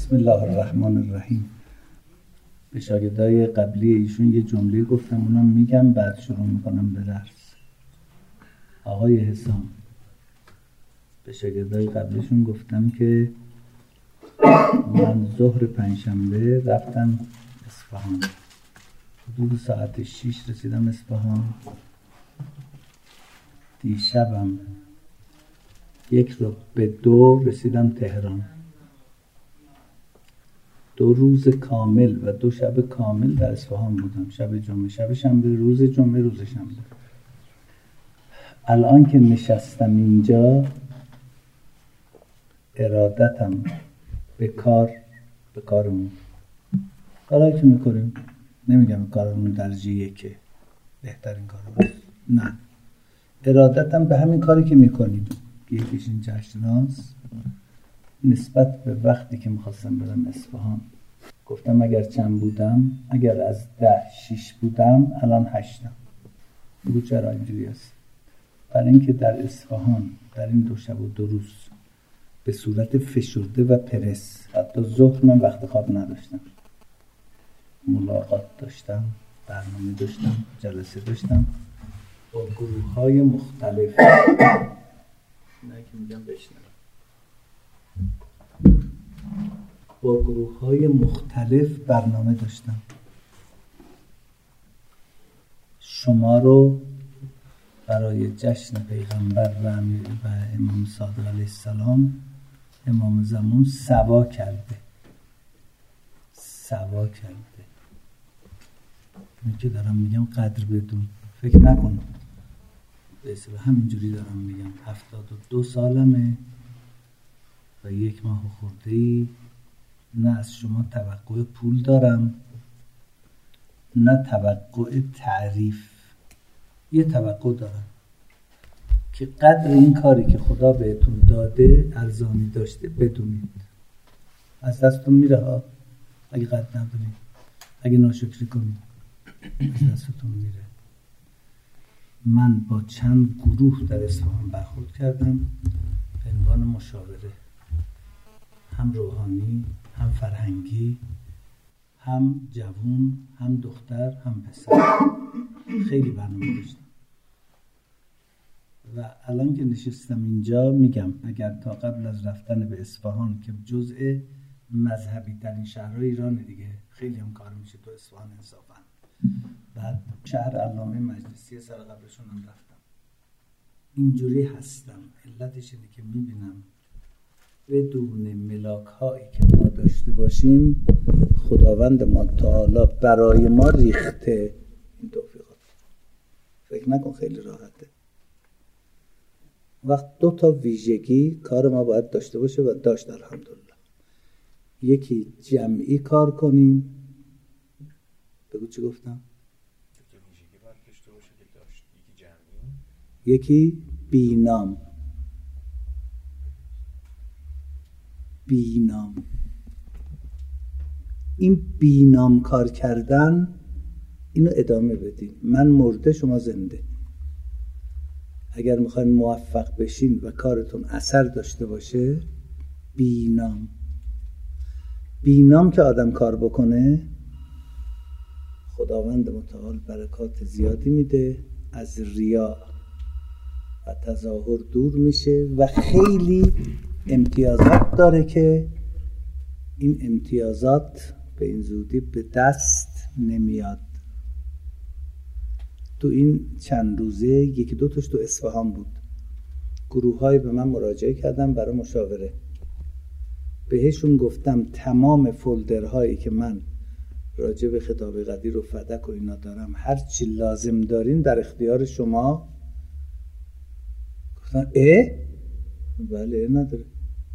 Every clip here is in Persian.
بسم الله الرحمن الرحیم. به شاگردای قبلی ایشون یه جمله گفتم، اونم میگم بعد شروع میکنم به درس. آقای حسام، به شاگردای قبلیشون گفتم که من ظهر پنجشنبه رفتم اصفهان، حدود ساعت 6 رسیدم اصفهان. دیشبم 1:45 رسیدم تهران. 2 روز کامل و 2 شب کامل در اصفهان بودم. شب جمعه، شب شنبه، روز جمعه، روز شنبه. الان که نشستم اینجا، ارادتم به کارمون، کارهایی که میکنیم، نمیگم کارمون درجه 1 بهترین کار، نه، ارادتم به همین کاری که میکنیم. یکیش این جشناست. نسبت به وقتی که میخواستم برم اصفهان گفتم اگر چند بودم، اگر از 6 بودم الان 8م. بگو چرا اینجوری است؟ برای اینکه در اصفهان در این 2 شب و 2 روز به صورت فشرده و پرس، حتی ظهر من وقت خواب نداشتم، ملاقات داشتم، برنامه داشتم، جلسه داشتم با گروه‌های مختلف. نه که میگم بشنوم، با گروه‌های مختلف برنامه داشتم. شما رو برای جشن پیغمبر و امام صادق علیه السلام، امام زمان، سوا کرده. اینی که دارم میگم قدر بدون، فکر نکن به اصطلاح همینجوری دارم میگم. 72 سالمه و 1 ماه خورده‌ای. نه از شما توقع پول دارم، نه توقع تعریف. یه توقع دارم که قدر این کاری که خدا بهتون داده ارزانی داشته بدونید. از دستتون میره ها اگه قدر ندونید، اگه ناشکری کنید از دستتون میره. من با چند گروه در اصفهان برخورد کردم به عنوان مشاوره، هم روحانی، هم فرهنگی، هم جوون، هم دختر، هم پسر. خیلی برنامه داشتم و الان که نشستم اینجا میگم اگر تا قبل از رفتن به اصفهان که جزء مذهبی ترین شهرهای ایران دیگه، خیلی هم کار میشه تو اصفهان انصافا، بعد شهر علامه مجلسی سر قبلشون هم رفتم، اینجوری هستم. علتش اینه که میبینم بدون ملاک هایی که ما داشته باشیم خداوند ما تعالی برای ما ریخته این توفیقات. فکر نکن خیلی راحته. وقت 2 تا ویژگی کار ما باید داشته باشه و داشت الحمدلله. یکی جمعی کار کنیم. بگو چی گفتم؟ ویژگی باید داشته باشه که داشت. یکی جمعی، یکی بینام. این بینام کار کردن، اینو ادامه بدین. من مرده شما زنده. اگر میخواین موفق بشین و کارتون اثر داشته باشه، بینام که آدم کار بکنه خداوند متعال برکات زیادی میده، از ریا و تظاهر دور میشه و خیلی امتیازات داره که این امتیازات به این زودی به دست نمیاد. تو این چند روزه 1-2 تاش تو اصفهان بود. گروه‌های به من مراجعه کردن برای مشاوره. بهشون گفتم تمام فولدرهایی که من راجع به خطاب قدیر و فدک و اینا دارم، هر چی لازم دارین در اختیار شما. گفتن بله نداره،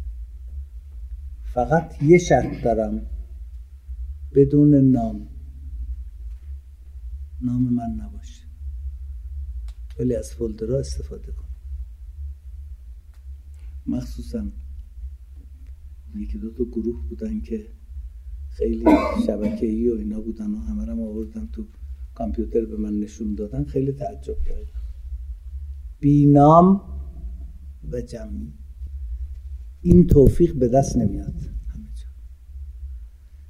فقط یه شرط دارم، بدون نام من نباشه، ولی از فولدرها استفاده کن. مخصوصا 1-2 تا گروه بودن که خیلی شبکه‌ای و اینا بودن و همه رو آوردن تو کامپیوتر به من نشون دادن. خیلی تعجب کردم. بینام و جمعی، این توفیق به دست نمیاد همه جا.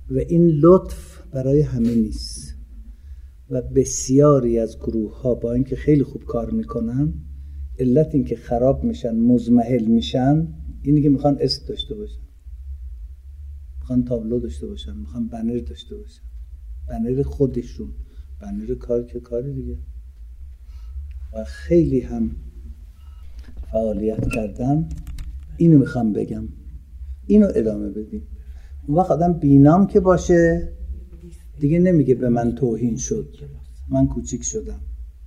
و این لطف برای همه نیست و بسیاری از گروه ها با اینکه خیلی خوب کار میکنن، علت این که خراب میشن، مزمحل میشن، اینی که میخوان اسم داشته باشن، میخوان تابلو داشته باشن، میخوان بنر داشته باشن، بنر خودشون، بنر کار که کاری دیگه. و خیلی هم فعالیت کردن. اینو میخوام بگم، اینو ادامه بدیم. اون وقت آدم بینام که باشه دیگه نمیگه به من توهین شد، من کوچیک شدم.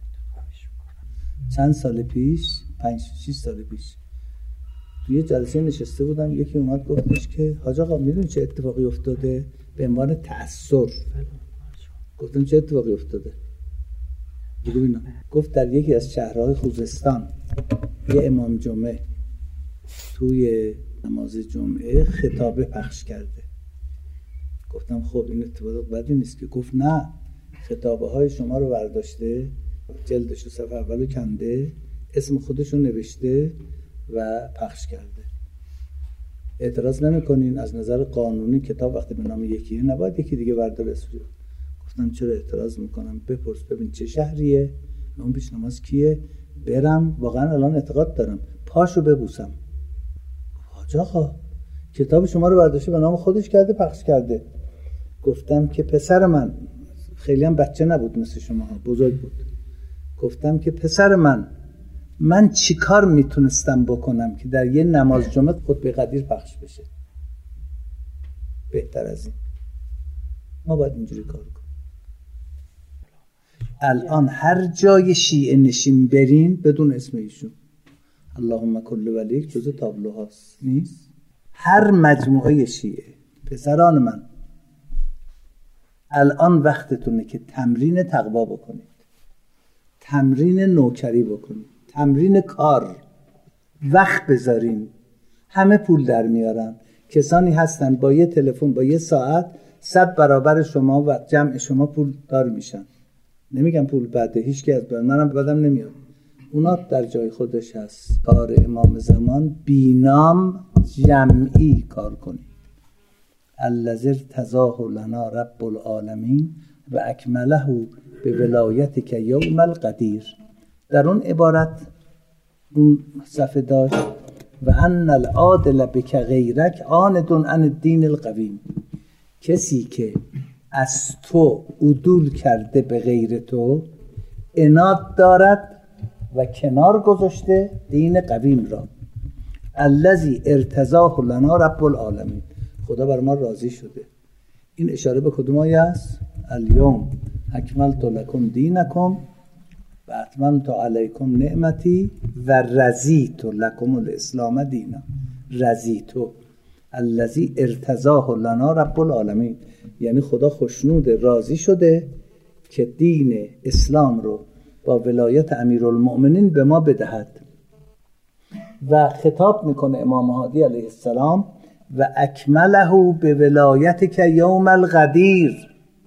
چند سال پیش، 5-6 سال پیش توی جلسه نشسته بودم، یکی اومد گفتش که حاج آقا میدونی چه اتفاقی افتاده؟ به عنوان تأثر. گفتم چه اتفاقی افتاده؟ گفت در یکی از شهرهای خوزستان یه امام جمعه توی نماز جمعه خطابه پخش کرده. گفتم خب این اتفاق بدی نیست که. گفت نه، خطابه های شما رو برداشته، جلدشو صفحه اولو کنده، اسم خودشو نوشته و پخش کرده. اعتراض نمی‌کنین از نظر قانونی کتاب وقتی به نام یکیه نباید یکی دیگه برداره اسمش؟ گفتم چرا اعتراض میکنم؟ بپرس ببین چه شهریه، اون پیش نماز کیه، برم واقعا الان اعتقاد دارم پاشو ببوسم. حاج آقا کتاب شما رو برداشته به نام خودش کرده پخش کرده. گفتم که پسر من، خیلی هم بچه نبود مثل شما ها، بزرگ بود. گفتم که پسر من چی کار میتونستم بکنم که در یه نماز جمعه خطبه قدیر پخش بشه؟ بهتر از این ما باید اینجوری کار کنیم. الان هر جای شیعه نشین برین بدون اسم ایشون اللهم کل ولیک جزء تابلوهاست، نیست؟ هر مجموعه شیعه، پسران من الان وقتتونه که تمرین تقوا بکنید، تمرین نوکری بکنید، تمرین کار، وقت بذارین. همه پول در میارن. کسانی هستن با یه تلفن، با یه ساعت 100 برابر شما و جمع شما پول دار میشن. نمیگم پول بده، هیچ کی از منم بدم نمیاد، اونا در جای خودش هست. کار امام زمان بینام جمعی کار کنید. الذی ارتضاه لنا رب العالمین و اکمله به ولایتک یوم القدیر. در اون عبارت اون صفحه داشت و ان العادل بک غیرک عاند عن الدین القویم. کسی که از تو عدول کرده به غیر تو عناد دارد و کنار گذاشته دین قویم را. الذی ارتضاه لنا رب العالمین. خدا بر ما راضی شده. این اشاره به کدوم آیه است؟ الیوم اکملت لکم دینکم و اتممت علیکم نعمتی و رضیت لکم الاسلام دینا. رضیت الذی ارتضاه لنا رب العالمین، یعنی خدا خوشنود، راضی شده که دین اسلام رو با ولایت امیرالمؤمنین به ما بدهد. و خطاب میکنه امام هادی علیه السلام و اکمله به ولایتک یوم القدیر،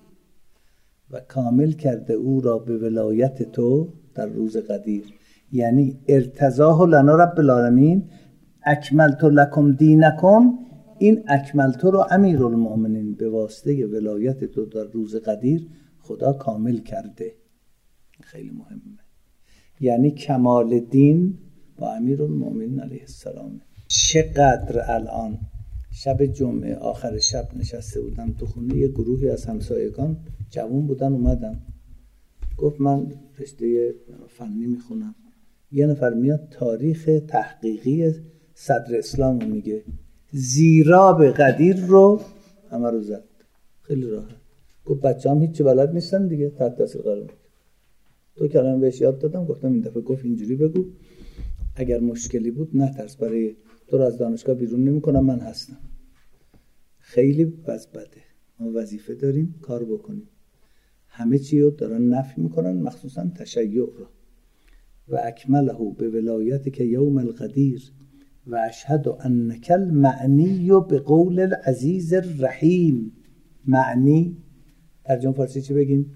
و کامل کرده او را به ولایت تو در روز قدیر. یعنی ارتضاه لنا رب العالمین، اکملت لکم دینکم، این اکملت رو امیرالمؤمنین به واسطه ولایت تو در روز قدیر خدا کامل کرده. خیلی مهمه. یعنی کمال دین با امیرالمؤمنین علیه السلام. چقدر الان شب جمعه آخر شب نشسته بودم تو خونه، یه گروهی از همسایگان جوان بودن اومدن، گفت من رشته فنی میخونم. یه نفر میاد تاریخ تحقیقی صدر اسلام رو میگه، زیراب قدیر رو همه رو زد. خیلی راحت. گفت بچه هم هیچی بلد نیستن دیگه، تحت تاثیر قرار میگه. تو کلمه بهش یاد دادم، گفتم این دفعه گفت اینجوری بگو، اگر مشکلی بود نترس، برای تو رو از دانشگاه بیرون نمی کنم، من هستم. خیلی بده. ما وظیفه داریم کار بکنیم. همه چی رو دارن نفی میکنن، مخصوصا تشیع رو. و اکمله به ولایتک یوم القدیر و اشهد انک المعنی به قول العزیز الرحیم. معنی ترجمه فارسی چی بگیم؟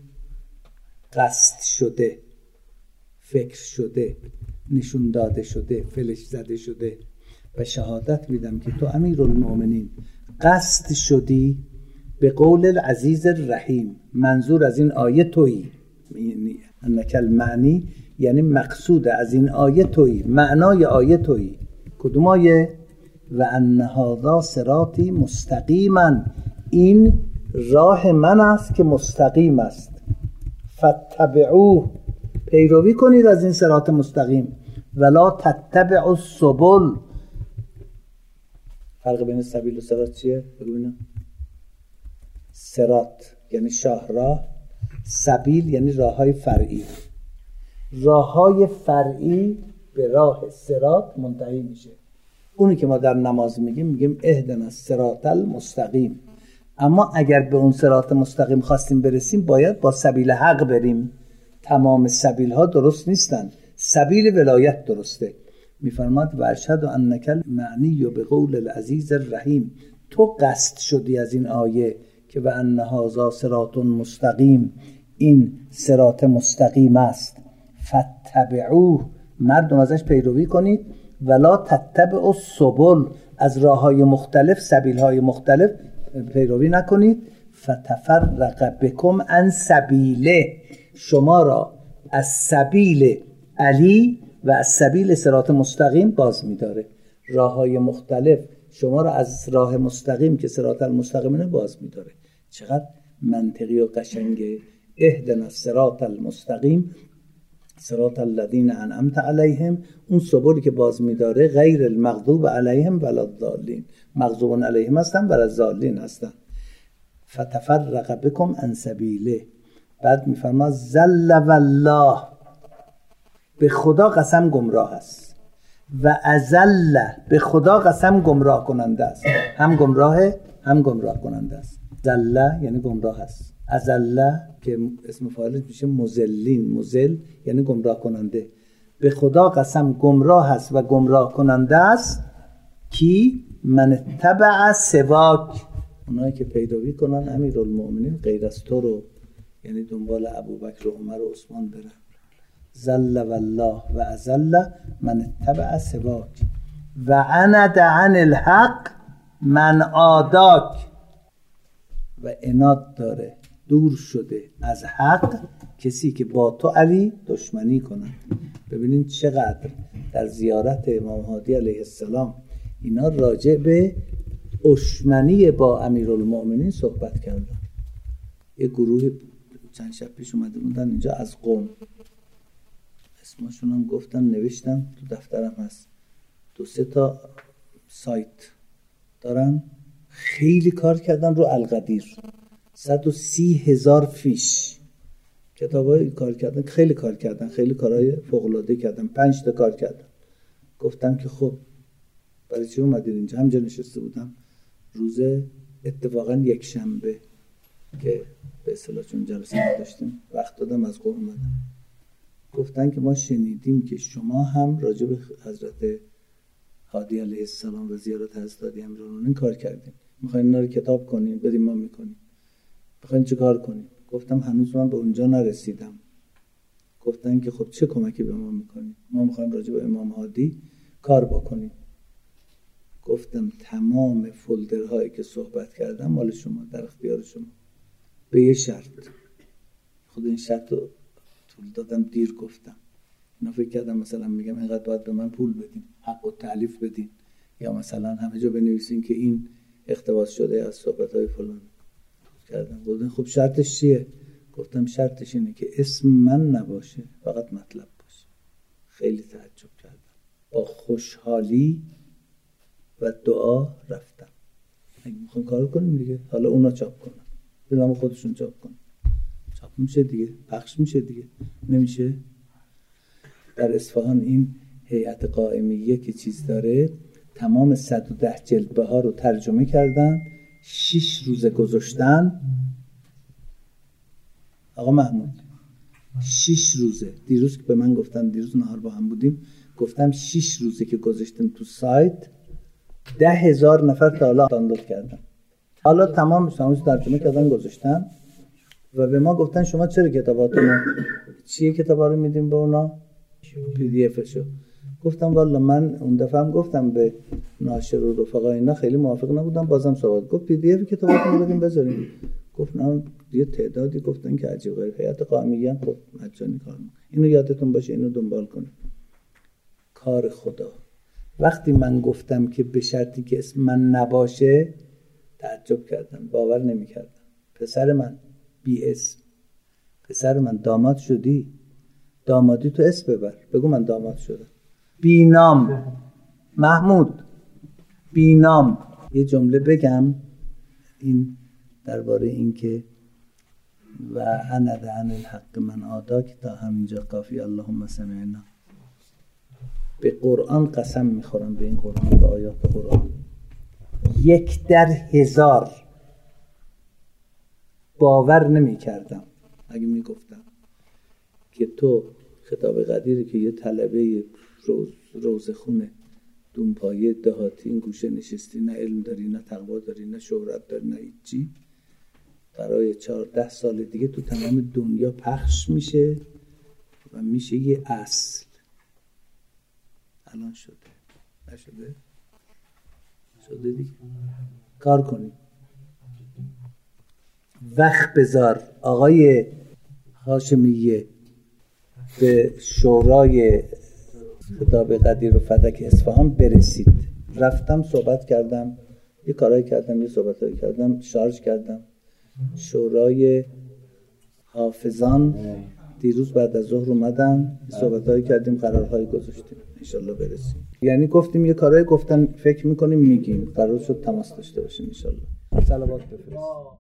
قصد شده، فکر شده، نشون داده شده، فلش زده شده. و شهادت میدم که تو امیرالمؤمنین قصد شدی به قول العزیز الرحیم. منظور از این آیه تویی، انک المعنی یعنی مقصود از این آیه تویی، معنای آیه تویی. کدوم آیه؟ و ان هذا صراطی مستقیما، این راه من است که مستقیم است. فاتبعوه، پیروی کنید از این صراط مستقیم. ولا تتبعوا السبل. فرق بین سبیل و صراط چیه؟ بگو ببینم. صراط یعنی شاهراه، سبیل یعنی راههای فرعی. راههای فرعی به راه صراط منتهی میشه. اونی که ما در نماز میگیم اهدنا الصراط المستقیم. اما اگر به اون صراط مستقیم خواستیم برسیم باید با سبیل حق بریم. تمام سبیل ها درست نیستن، سبیل ولایت درسته. میفرماد و اشهد انک المعنی به قول العزیز الرحیم. تو قصد شدی از این آیه که و ان هذا صراط مستقیم، این صراط مستقیم است. فاتبعوه، مردم ازش پیروی کنید. ولا تتبعوا السبل، از راههای مختلف، سبیلهای مختلف پیروی نکنید. فتفرق بكم عن سبیله، شما را از سبیل علی و از سبیل صراط مستقیم باز می‌داره. راههای مختلف شما را از راه مستقیم که صراط المستقیمه باز می‌داره. چقدر منطقی و قشنگه. اهدنا الصراط المستقیم صراط الذین انعمت علیهم، اون سبولی که باز می‌داره غیر المغضوب علیهم ولا الضالین، مغضوب علیهم هستن ولا الضالین هستن. فتفرق بكم عن سبیله. بعد میفرما ضل والله، به خدا قسم گمراه است. و اضل، به خدا قسم گمراه کننده است. هم گمراهه هم گمراه کننده است. ضل یعنی گمراه است. اضل که اسم فاعلش میشه مضلین، مضل یعنی گمراه کننده. به خدا قسم گمراه است و گمراه کننده است. کی؟ من اتبع سواک، اونایی که پیروی کنن امیرالمؤمنین غیر از تو رو، یعنی دنبال ابوبکر و عمر و عثمان برن. ضل والله و اضل من اتبع سواک و عند عن الحق من عاداک. و عناد داره، دور شده از حق کسی که با تو علی دشمنی کنند. ببینید چقدر در زیارت امام هادی علیه السلام اینا راجع به دشمنی با امیرالمؤمنین صحبت کردن. یه گروه چند شب پیش اومده بودن اینجا از قم، اسمشون هم گفتن، نوشتم تو دفترم هست. 2-3 تا سایت دارن، خیلی کار کردن رو القدیر. 130,000 فیش کتابای کار کردن، خیلی کار کردن، خیلی کارهای فوق‌العاده کردن. 5 تا کار کردن. گفتم که خب برای چی اومدید اینجا؟ همجا نشسته بودم روز اتفاقا یک شنبه که به اصطلاح چون جلسه داشتیم وقت دادم از قم اومدم. گفتن که ما شنیدیم که شما هم راجع به حضرت هادی علیه السلام و زیارت حضرت هادی امیرالمؤمنین کار کردیم، میخواین اینا رو کتاب کنین بدیم ما میکنیم، میخواین چه کار کنیم؟ گفتم هنوز من به اونجا نرسیدم. گفتن که خب چه کمکی به ما میکنیم؟ ما میخوایم راجع به امام هادی کار بکنیم. گفتم تمام فولدرهایی که صحبت کردم مال شما، در اختیار شما، به یه شرط. خود این شرط رو طول دادم، دیر گفتم. اینا فکر کردم مثلا میگم اینقدر باید به من پول بدین، حق و تعلیف بدین، یا مثلا همه جا بنویسین که این اقتباس شده از صحبت‌های فلان کردم. گفتن خب شرطش چیه؟ گفتم شرطش اینه که اسم من نباشه، فقط مطلب باشه. خیلی تعجب کردم. با خوشحالی و دعا رفتم. اگه میخوام کار کنیم دیگه، حالا اونا چاپ کنن، به نام خودشون چاپ کنن، چاپ میشه دیگه، پخش میشه دیگه. نمیشه؟ در اصفهان این هیئت قائمیه که چیز داره، تمام 110 جلد ها رو ترجمه کردن، 6 روزه گذاشتن. آقا محمود 6 روزه، دیروز که به من گفتن، دیروز نهار با هم بودیم، گفتم 6 روزه که گذاشتم تو سایت، 10,000 نفر تا حالا دانلود کردن. حالا تمامش ترجمه کردن گذاشتن و به ما گفتن شما چرا کتاباتونو چیه کتابا رو میدیم به اونا؟ PDF شو. گفتم والا من اون دفعه هم گفتم به ناشر و رفقا اینا خیلی موافق نبودم، بازم صحبت گفت پی دی اف کتاباتون بدیم بذاریم. گفتم یه تعدادی گفتن که عجیب غریب هیئت قائمیه خب مجانی کار میکنه. اینو یادتون باشه، اینو دنبال کنید. کار خدا. وقتی من گفتم که به شرطی که اسم من نباشه تعجب کردن، باور نمی‌کردن. پسر من بی اسم، پسر من داماد شدی، دامادی تو اسم ببر، بگو من داماد شدم. بی نام محمود، بی نام. یه جمله بگم این درباره این که و اند عن الحق من آداک تا همینجا کافی. اللهم سمعنا. به قرآن قسم میخورم، به این قرآن، به آیات قرآن، 1 در 1000 باور نمی کردم اگه می گفتم که تو خطاب قدیری که یه طلبه روزخونه دونپایه دهاتی این گوشه نشستی، نه علم داری، نه تقوا داری، نه شهرت داری، نه هیچی، برای 14 سال دیگه تو تمام دنیا پخش میشه و میشه یه اصل. الان شده نشده؟ شده دیگه. کار کنید، وقت بذار. آقای هاشمیه به شورای خطاب قدیر و فدک اصفهان برسید. رفتم صحبت کردم، یه کارایی کردم، یه صحبتایی کردم، شارژ کردم. شورای حافظان دیروز بعد از ظهر اومدم، صحبتایی کردیم، قرارهایی گذاشتیم، انشالله برسیم. یعنی گفتیم یه کارایی گفتن فکر میکنیم میگیم، قرار شد تماس داشته باشیم انشالله. صلوات بفرست.